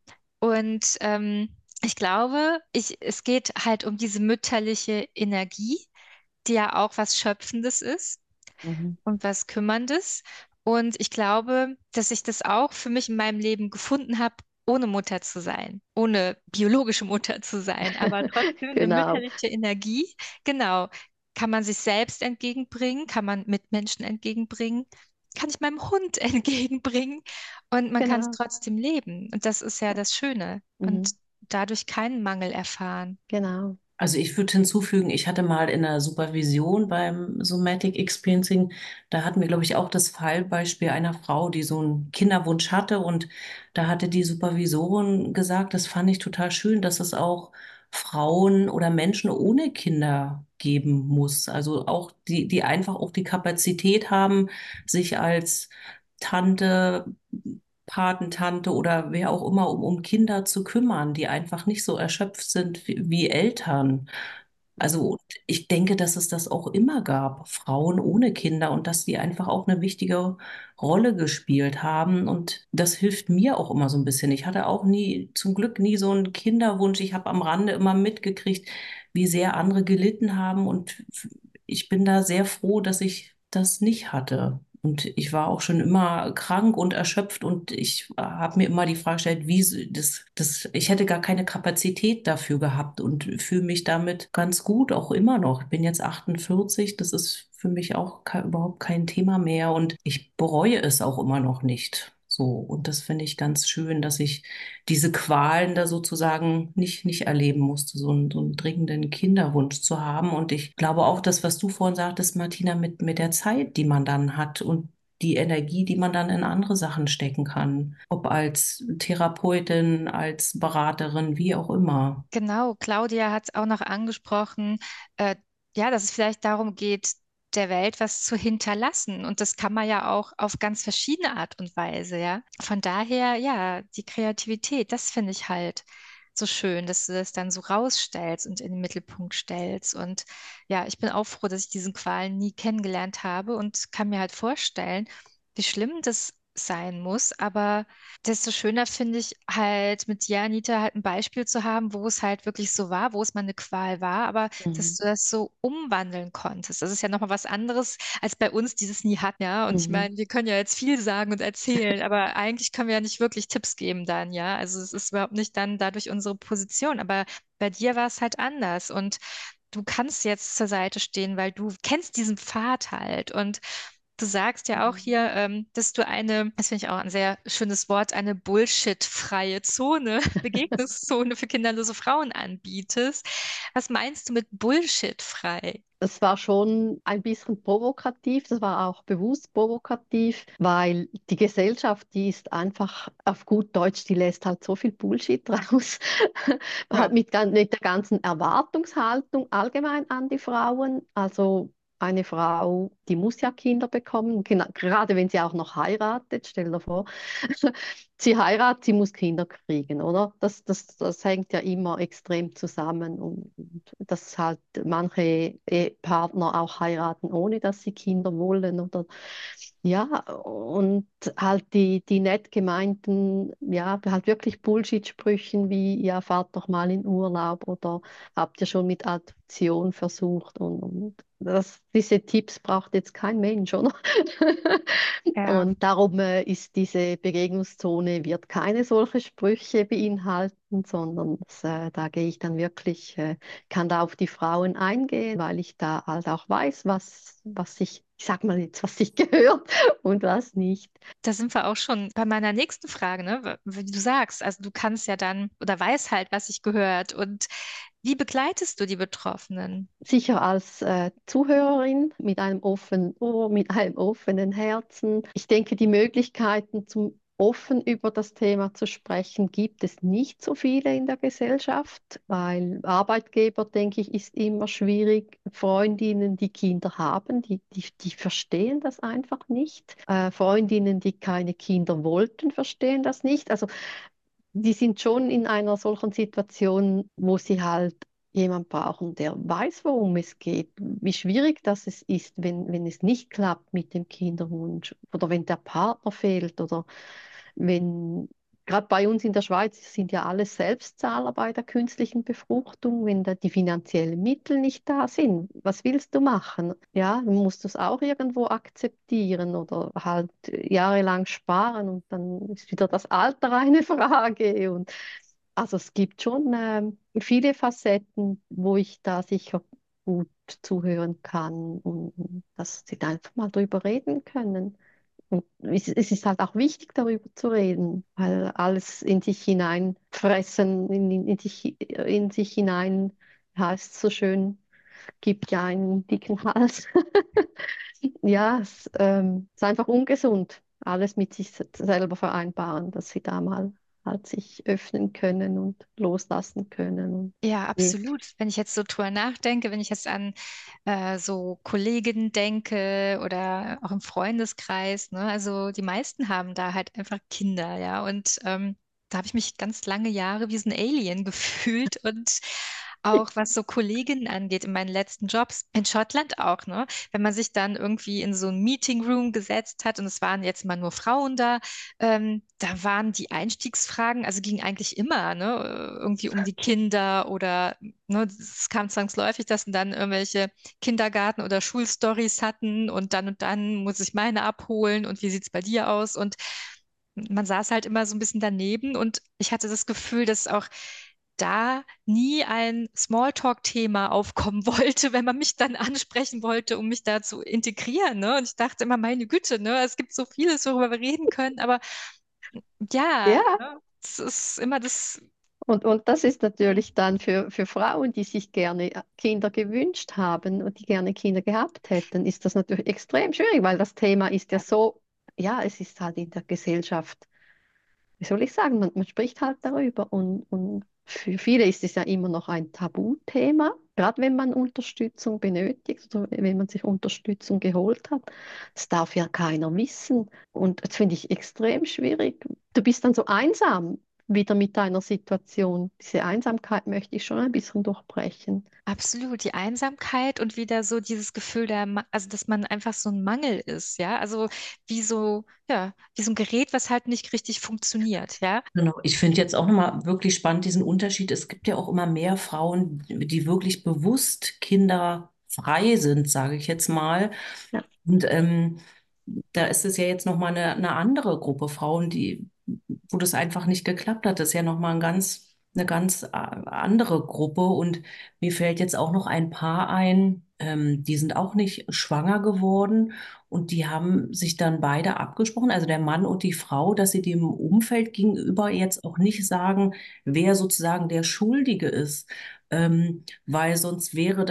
Und ich glaube, es geht halt um diese mütterliche Energie, die ja auch was Schöpfendes ist Mhm. und was Kümmerndes. Und ich glaube, dass ich das auch für mich in meinem Leben gefunden habe, ohne Mutter zu sein, ohne biologische Mutter zu sein, aber trotzdem eine Genau, mütterliche Energie. Genau. Kann man sich selbst entgegenbringen, kann man Mitmenschen entgegenbringen, kann ich meinem Hund entgegenbringen, und man kann es genau. trotzdem leben. Und das ist ja das Schöne. Und Mhm. dadurch keinen Mangel erfahren. Genau. Also ich würde hinzufügen, ich hatte mal in der Supervision beim Somatic Experiencing, da hatten wir, glaube ich, auch das Fallbeispiel einer Frau, die so einen Kinderwunsch hatte, und da hatte die Supervisorin gesagt, das fand ich total schön, dass es auch Frauen oder Menschen ohne Kinder geben muss. Also auch die einfach auch die Kapazität haben, sich als Tante, Patentante oder wer auch immer um Kinder zu kümmern, die einfach nicht so erschöpft sind wie Eltern. Also Mhm. und ich denke, dass es das auch immer gab, Frauen ohne Kinder, und dass die einfach auch eine wichtige Rolle gespielt haben. Und das hilft mir auch immer so ein bisschen. Ich hatte auch nie, zum Glück nie so einen Kinderwunsch. Ich habe am Rande immer mitgekriegt, wie sehr andere gelitten haben. Und ich bin da sehr froh, dass ich das nicht hatte. Und ich war auch schon immer krank und erschöpft, und ich habe mir immer die Frage gestellt, ich hätte gar keine Kapazität dafür gehabt und fühle mich damit ganz gut, auch immer noch. Ich bin jetzt 48, das ist für mich auch überhaupt kein Thema mehr, und ich bereue es auch immer noch nicht. So, und das finde ich ganz schön, dass ich diese Qualen da sozusagen nicht erleben musste, so einen dringenden Kinderwunsch zu haben. Und ich glaube auch, das, was du vorhin sagtest, Martina, mit der Zeit, die man dann hat und die Energie, die man dann in andere Sachen stecken kann, ob als Therapeutin, als Beraterin, wie auch immer. Genau, Claudia hat es auch noch angesprochen, äh, ja, dass es vielleicht darum geht, der Welt was zu hinterlassen. Und das kann man ja auch auf ganz verschiedene Art und Weise, ja. Von daher, ja, die Kreativität, das finde ich halt so schön, dass du das dann so rausstellst und in den Mittelpunkt stellst. Und ja, ich bin auch froh, dass ich diesen Qualen nie kennengelernt habe, und kann mir halt vorstellen, wie schlimm das sein muss. Aber desto schöner finde ich halt mit dir, Anita, halt ein Beispiel zu haben, wo es halt wirklich so war, wo es mal eine Qual war, aber dass Mhm. du das so umwandeln konntest. Das ist ja nochmal was anderes als bei uns, die das nie hatten, ja. Und ich Mhm. meine, wir können ja jetzt viel sagen und erzählen, aber eigentlich können wir ja nicht wirklich Tipps geben dann, ja. Also es ist überhaupt nicht dann dadurch unsere Position. Aber bei dir war es halt anders, und du kannst jetzt zur Seite stehen, weil du kennst diesen Pfad halt. Und Du sagst ja auch hier, dass du das finde ich auch ein sehr schönes Wort, eine Bullshit-freie Zone, Begegnungszone für kinderlose Frauen anbietest. Was meinst du mit Bullshit-frei? Das war schon ein bisschen provokativ, das war auch bewusst provokativ, weil die Gesellschaft, die ist einfach auf gut Deutsch, die lässt halt so viel Bullshit raus, Ja. halt mit der ganzen Erwartungshaltung allgemein an die Frauen. Also eine Frau, die muss ja Kinder bekommen, gerade wenn sie auch noch heiratet, stell dir vor. Sie heiratet, sie muss Kinder kriegen, oder? Das hängt ja immer extrem zusammen und dass halt manche Partner auch heiraten, ohne dass sie Kinder wollen oder ja, und halt die nett gemeinten, ja, halt wirklich Bullshit-Sprüchen wie, ja, fahrt doch mal in Urlaub oder habt ihr schon mit Adoption versucht und diese Tipps braucht jetzt kein Mensch, oder? Ja. Und darum ist diese Begegnungszone, wird keine solche Sprüche beinhalten, sondern da gehe ich dann wirklich, kann da auf die Frauen eingehen, weil ich da halt auch weiß, ich sag mal jetzt, was sich gehört und was nicht. Da sind wir auch schon bei meiner nächsten Frage, ne? Wie du sagst, also du kannst ja dann oder weißt halt, was sich gehört. Und wie begleitest du die Betroffenen? Sicher als Zuhörerin mit einem offenen Ohr, mit einem offenen Herzen. Ich denke, die Möglichkeiten zum offen über das Thema zu sprechen, gibt es nicht so viele in der Gesellschaft, weil Arbeitgeber, denke ich, ist immer schwierig. Freundinnen, die Kinder haben, die verstehen das einfach nicht. Freundinnen, die keine Kinder wollten, verstehen das nicht. Also die sind schon in einer solchen Situation, wo sie halt jemand brauchen, der weiß, worum es geht, wie schwierig das es ist, wenn es nicht klappt mit dem Kinderwunsch oder wenn der Partner fehlt oder wenn, gerade bei uns in der Schweiz sind ja alle Selbstzahler bei der künstlichen Befruchtung, wenn da die finanziellen Mittel nicht da sind, was willst du machen? Ja, du musst das auch irgendwo akzeptieren oder halt jahrelang sparen und dann ist wieder das Alter eine Frage und also es gibt schon viele Facetten, wo ich da sicher gut zuhören kann und dass sie da einfach mal drüber reden können. Und es ist halt auch wichtig, darüber zu reden, weil alles in sich hineinfressen, in sich hinein, heißt so schön, gibt ja einen dicken Hals. Ja, ist einfach ungesund, alles mit sich selber vereinbaren, dass sie da mal halt sich öffnen können und loslassen können. Und, Ja, nee. absolut. Wenn ich jetzt so drüber nachdenke, wenn ich jetzt an so Kolleginnen denke oder auch im Freundeskreis, ne, also die meisten haben da halt einfach Kinder, ja. Und da habe ich mich ganz lange Jahre wie so ein Alien gefühlt und auch was so Kolleginnen angeht, in meinen letzten Jobs, in Schottland auch, ne? Wenn man sich dann irgendwie in so ein Meeting Room gesetzt hat und es waren jetzt mal nur Frauen da, da waren die Einstiegsfragen, also ging eigentlich immer, ne, irgendwie um die Kinder oder ne, es kam zwangsläufig, dass sie dann irgendwelche Kindergarten- oder Schulstories hatten und dann muss ich meine abholen und wie sieht's bei dir aus? Und man saß halt immer so ein bisschen daneben und ich hatte das Gefühl, dass auch da nie ein Smalltalk-Thema aufkommen wollte, wenn man mich dann ansprechen wollte, um mich da zu integrieren. Ne? Und ich dachte immer, meine Güte, ne, es gibt so vieles, worüber wir reden können, aber ja, Ja, ne, es ist immer das, und das ist natürlich dann für Frauen, die sich gerne Kinder gewünscht haben und die gerne Kinder gehabt hätten, ist das natürlich extrem schwierig, weil das Thema ist ja so, ja, es ist halt in der Gesellschaft, wie soll ich sagen, man spricht halt darüber und für viele ist es ja immer noch ein Tabuthema, gerade wenn man Unterstützung benötigt oder wenn man sich Unterstützung geholt hat. Das darf ja keiner wissen und das finde ich extrem schwierig. Du bist dann so einsam wieder mit deiner Situation. Diese Einsamkeit möchte ich schon ein bisschen durchbrechen. absolut, die Einsamkeit und wieder so dieses Gefühl also dass man einfach so ein Mangel ist, ja, also wie so, ja, wie so ein Gerät, was halt nicht richtig funktioniert, ja. Genau. Ich finde jetzt auch nochmal wirklich spannend diesen Unterschied. Es gibt ja auch immer mehr Frauen, die wirklich bewusst kinderfrei sind, sage ich jetzt mal. Ja. Und da ist es ja jetzt nochmal eine andere Gruppe Frauen, wo das einfach nicht geklappt hat. Das ist ja nochmal eine ganz andere Gruppe. Und mir fällt jetzt auch noch ein Paar ein. die sind auch nicht schwanger geworden und die haben sich dann beide abgesprochen, also der Mann und die Frau, dass sie dem Umfeld gegenüber jetzt auch nicht sagen, wer sozusagen der Schuldige ist. Weil sonst wäre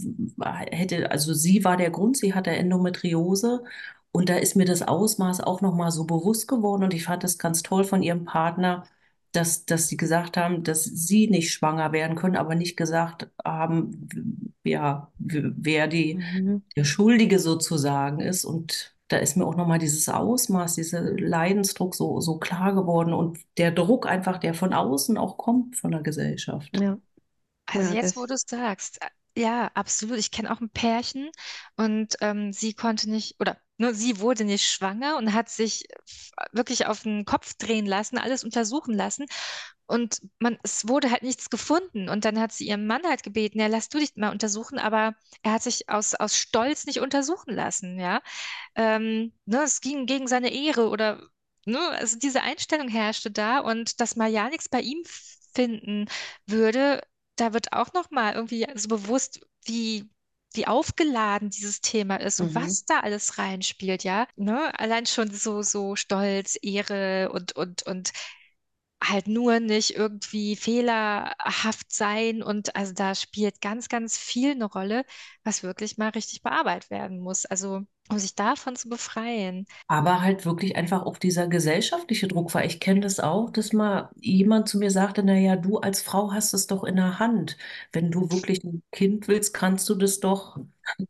also sie war der Grund, sie hatte Endometriose und da ist mir das Ausmaß auch nochmal so bewusst geworden und ich fand das ganz toll von ihrem Partner, dass sie gesagt haben, dass sie nicht schwanger werden können, aber nicht gesagt haben, ja, wer Mhm. der Schuldige sozusagen ist. Und da ist mir auch nochmal dieses Ausmaß, dieser Leidensdruck so klar geworden und der Druck einfach, der von außen auch kommt, von der Gesellschaft. Ja, Also ja, jetzt, wo du es sagst, ja, absolut. Ich kenne auch ein Pärchen und sie konnte nicht, oder nur sie wurde nicht schwanger und hat sich wirklich auf den Kopf drehen lassen, alles untersuchen lassen. Und es wurde halt nichts gefunden. Und dann hat sie ihren Mann halt gebeten, ja, lass du dich mal untersuchen, aber er hat sich aus Stolz nicht untersuchen lassen, ja. Ne, es ging gegen seine Ehre oder, ne, also diese Einstellung herrschte da und dass man ja nichts bei ihm finden würde, da wird auch nochmal irgendwie so bewusst, wie aufgeladen dieses Thema ist und mhm. was da alles reinspielt, ja. Ne? Allein schon so Stolz, Ehre und halt nur nicht irgendwie fehlerhaft sein. Und also da spielt ganz, ganz viel eine Rolle, was wirklich mal richtig bearbeitet werden muss. Also um sich davon zu befreien. Aber halt wirklich einfach auch dieser gesellschaftliche Druck, weil ich kenne das auch, dass mal jemand zu mir sagte, naja, du als Frau hast es doch in der Hand. Wenn du wirklich ein Kind willst, kannst du das doch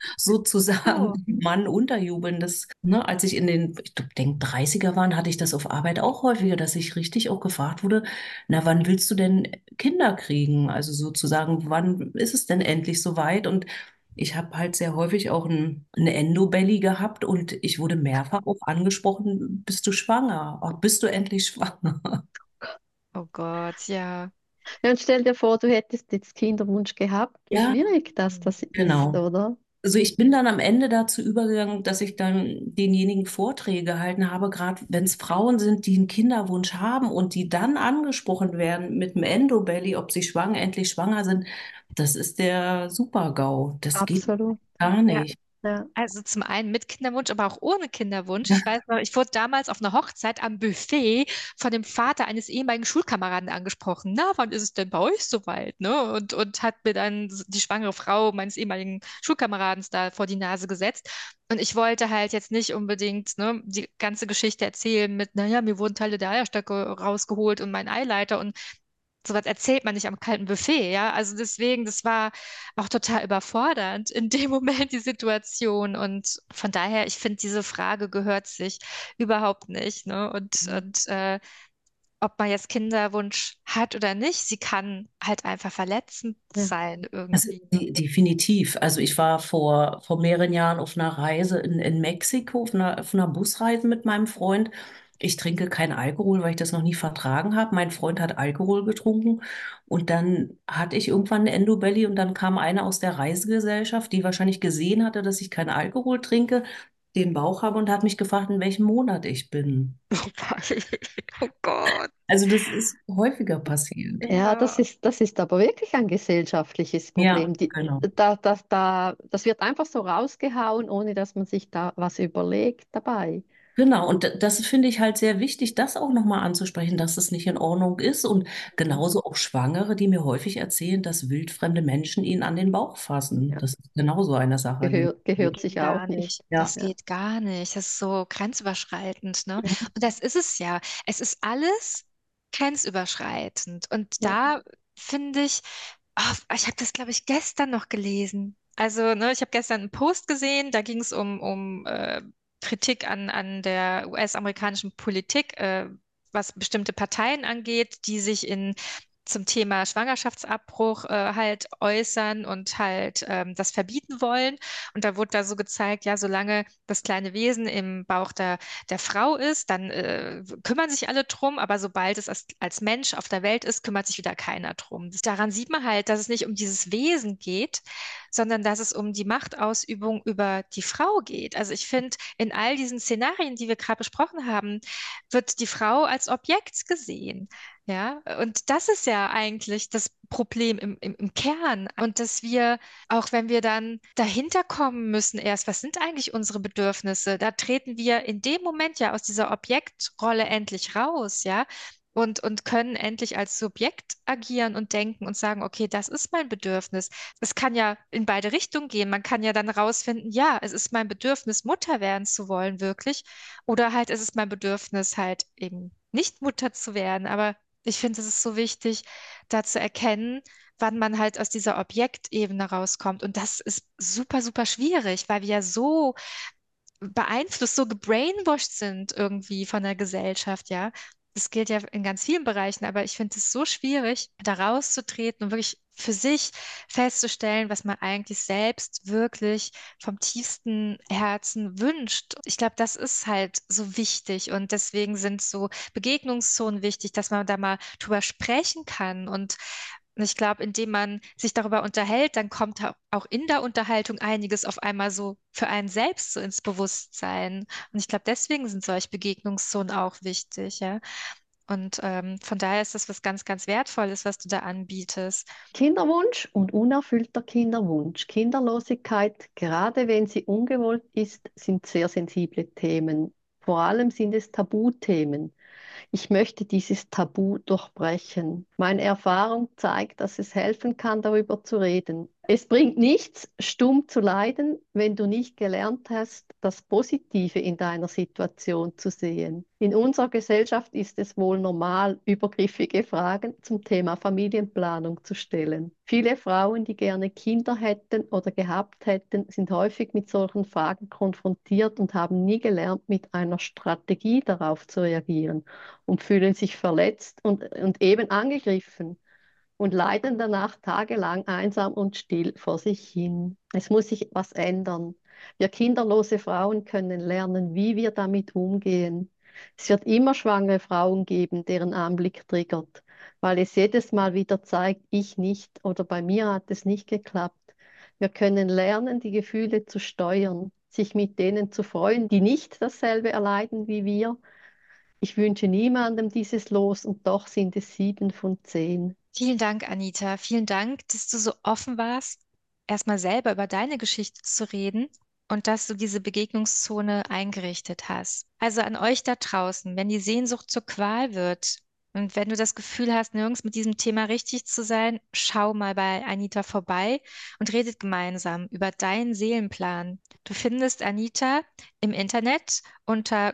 sozusagen Oh, dem Mann unterjubeln. Als ich in den, ich denke, 30er waren, hatte ich das auf Arbeit auch häufiger, dass ich richtig auch gefragt wurde, na, wann willst du denn Kinder kriegen? Also sozusagen, wann ist es denn endlich soweit? Und ich habe halt sehr häufig auch eine Endobelly gehabt und ich wurde mehrfach auch angesprochen, bist du schwanger? Oh, bist du endlich schwanger? oh Gott, ja. Ja, und stell dir vor, du hättest jetzt Kinderwunsch gehabt, wie Ja, schwierig das ist, genau. oder? Also ich bin dann am Ende dazu übergegangen, dass ich dann denjenigen Vorträge gehalten habe, gerade wenn es Frauen sind, die einen Kinderwunsch haben und die dann angesprochen werden mit dem Endobelly, ob sie endlich schwanger sind. Das ist der Super-GAU. Das geht Absolut. gar Ja. nicht. Ja. Also zum einen mit Kinderwunsch, aber auch ohne Kinderwunsch. Ich weiß noch, ich wurde damals auf einer Hochzeit am Buffet von dem Vater eines ehemaligen Schulkameraden angesprochen. Na, wann ist es denn bei euch soweit? Ne? Und hat mir dann die schwangere Frau meines ehemaligen Schulkameradens da vor die Nase gesetzt. Und ich wollte halt jetzt nicht unbedingt, ne, die ganze Geschichte erzählen mit, naja, mir wurden Teile der Eierstöcke rausgeholt und mein Eileiter und sowas erzählt man nicht am kalten Buffet, ja. Also deswegen, das war auch total überfordernd in dem Moment die Situation. Und von daher, ich finde, diese Frage gehört sich überhaupt nicht, ne? Und ob man jetzt Kinderwunsch hat oder nicht, sie kann halt einfach verletzend Ja. sein Also, irgendwie. definitiv. Also ich war vor mehreren Jahren auf einer Reise in Mexiko, auf einer Busreise mit meinem Freund. Ich trinke keinen Alkohol, weil ich das noch nie vertragen habe. Mein Freund hat Alkohol getrunken und dann hatte ich irgendwann eine Endobelly und dann kam einer aus der Reisegesellschaft, die wahrscheinlich gesehen hatte, dass ich keinen Alkohol trinke, den Bauch habe und hat mich gefragt, in welchem Monat ich bin. Oh Gott. Also das ist häufiger passiert. Ja, Ja, das ist aber wirklich ein gesellschaftliches Ja, Problem. genau. Das wird einfach so rausgehauen, ohne dass man sich da was überlegt dabei. Genau, und das finde ich halt sehr wichtig, das auch nochmal anzusprechen, dass es nicht in Ordnung ist. Und Mhm. genauso auch Schwangere, die mir häufig erzählen, dass wildfremde Menschen ihnen an den Bauch fassen. Ja, Das ist genauso eine Sache, die gehört sich geht gar auch nicht. nicht. ja, Das Ja. geht gar nicht. Das ist so grenzüberschreitend, ne? Und das ist es ja. Es ist alles grenzüberschreitend. Und Ja. da finde ich, ich habe das, glaube ich, gestern noch gelesen. Also, ne, ich habe gestern einen Post gesehen, da ging es um Kritik an der US-amerikanischen Politik, was bestimmte Parteien angeht, die sich zum Thema Schwangerschaftsabbruch halt äußern und halt das verbieten wollen. Und da wurde da so gezeigt, ja, solange das kleine Wesen im Bauch der Frau ist, dann kümmern sich alle drum, aber sobald es als Mensch auf der Welt ist, kümmert sich wieder keiner drum. Daran sieht man halt, dass es nicht um dieses Wesen geht, sondern dass es um die Machtausübung über die Frau geht. Also ich finde, in all diesen Szenarien, die wir gerade besprochen haben, wird die Frau als Objekt gesehen. Ja, und das ist ja eigentlich das Problem im Kern. Und dass wir, auch wenn wir dann dahinter kommen müssen, erst, was sind eigentlich unsere Bedürfnisse? Da treten wir in dem Moment ja aus dieser Objektrolle endlich raus, ja. Und können endlich als Subjekt agieren und denken und sagen, okay, das ist mein Bedürfnis. Es kann ja in beide Richtungen gehen. Man kann ja dann rausfinden, ja, es ist mein Bedürfnis, Mutter werden zu wollen, wirklich. Oder halt, es ist mein Bedürfnis, halt eben nicht Mutter zu werden. Aber ich finde, es ist so wichtig, da zu erkennen, wann man halt aus dieser Objektebene rauskommt. Und das ist super, super schwierig, weil wir ja so beeinflusst, so gebrainwashed sind irgendwie von der Gesellschaft, ja. Das gilt ja in ganz vielen Bereichen, aber ich finde es so schwierig, da rauszutreten und wirklich für sich festzustellen, was man eigentlich selbst wirklich vom tiefsten Herzen wünscht. Ich glaube, das ist halt so wichtig und deswegen sind so Begegnungszonen wichtig, dass man da mal drüber sprechen kann und ich glaube, indem man sich darüber unterhält, dann kommt auch in der Unterhaltung einiges auf einmal so für einen selbst so ins Bewusstsein. Und ich glaube, deswegen sind solche Begegnungszonen auch wichtig, ja. Und von daher ist das was ganz, ganz Wertvolles, was du da anbietest. Kinderwunsch und unerfüllter Kinderwunsch. Kinderlosigkeit, gerade wenn sie ungewollt ist, sind sehr sensible Themen. Vor allem sind es Tabuthemen. Ich möchte dieses Tabu durchbrechen. Meine Erfahrung zeigt, dass es helfen kann, darüber zu reden. Es bringt nichts, stumm zu leiden, wenn du nicht gelernt hast, das Positive in deiner Situation zu sehen. In unserer Gesellschaft ist es wohl normal, übergriffige Fragen zum Thema Familienplanung zu stellen. Viele Frauen, die gerne Kinder hätten oder gehabt hätten, sind häufig mit solchen Fragen konfrontiert und haben nie gelernt, mit einer Strategie darauf zu reagieren und fühlen sich verletzt und eben angegriffen und leiden danach tagelang einsam und still vor sich hin. Es muss sich was ändern. Wir kinderlose Frauen können lernen, wie wir damit umgehen. Es wird immer schwangere Frauen geben, deren Anblick triggert, weil es jedes Mal wieder zeigt, ich nicht oder bei mir hat es nicht geklappt. Wir können lernen, die Gefühle zu steuern, sich mit denen zu freuen, die nicht dasselbe erleiden wie wir. Ich wünsche niemandem dieses Los und doch sind es 7 von 10. Vielen Dank, Anita. Vielen Dank, dass du so offen warst, erstmal selber über deine Geschichte zu reden und dass du diese Begegnungszone eingerichtet hast. Also an euch da draußen, wenn die Sehnsucht zur Qual wird und wenn du das Gefühl hast, nirgends mit diesem Thema richtig zu sein, schau mal bei Anita vorbei und redet gemeinsam über deinen Seelenplan. Du findest Anita im Internet unter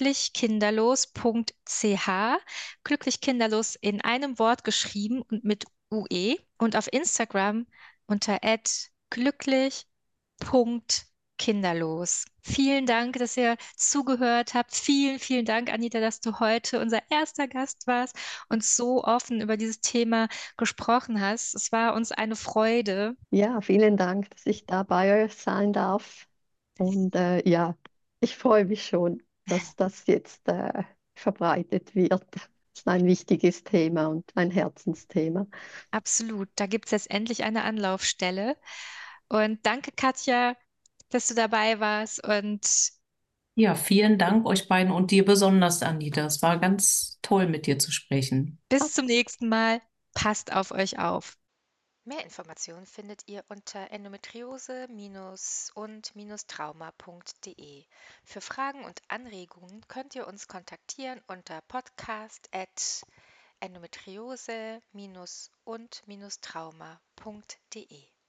glücklichkinderlos.ch, glücklich kinderlos in einem Wort geschrieben und mit UE und auf Instagram unter @glücklich.kinderlos. Vielen Dank, dass ihr zugehört habt. Vielen, vielen Dank, Anita, dass du heute unser erster Gast warst und so offen über dieses Thema gesprochen hast. Es war uns eine Freude. Ja, vielen Dank, dass ich da bei euch sein darf. Und ja, ich freue mich schon, dass das jetzt verbreitet wird. Das ist ein wichtiges Thema und ein Herzensthema. Absolut. Da gibt es jetzt endlich eine Anlaufstelle. Und danke, Katja, dass du dabei warst und Ja, vielen Dank euch beiden und dir besonders, Anita. Es war ganz toll, mit dir zu sprechen. bis zum nächsten Mal. Passt auf euch auf. Mehr Informationen findet ihr unter endometriose-und-trauma.de. Für Fragen und Anregungen könnt ihr uns kontaktieren unter podcast@endometriose-und-trauma.de.